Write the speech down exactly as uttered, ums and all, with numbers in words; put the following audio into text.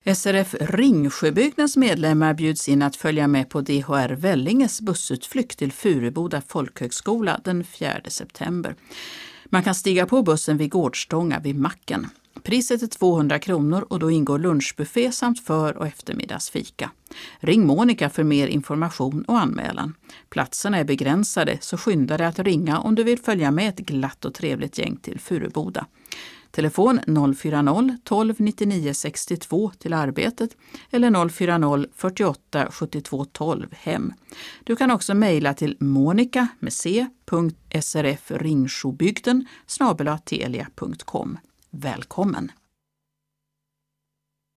S R F Ringsjöbygdens medlemmar bjuds in att följa med på D H R Vellinges bussutflykt till Furuboda folkhögskola den fjärde september. Man kan stiga på bussen vid Gårdstånga vid macken. Priset är tvåhundra kronor och då ingår lunchbuffé samt för- och eftermiddagsfika. Ring Monica för mer information och anmälan. Platserna är begränsade så skynda dig att ringa om du vill följa med ett glatt och trevligt gäng till Furuboda. Telefon noll fyra noll tolv nittionio sextiotvå till arbetet eller noll fyra noll fyrtioåtta sjuttiotvå tolv hem. Du kan också mejla till monica med c punkt srfringsjobygden snabel-a telia punkt com. Välkommen!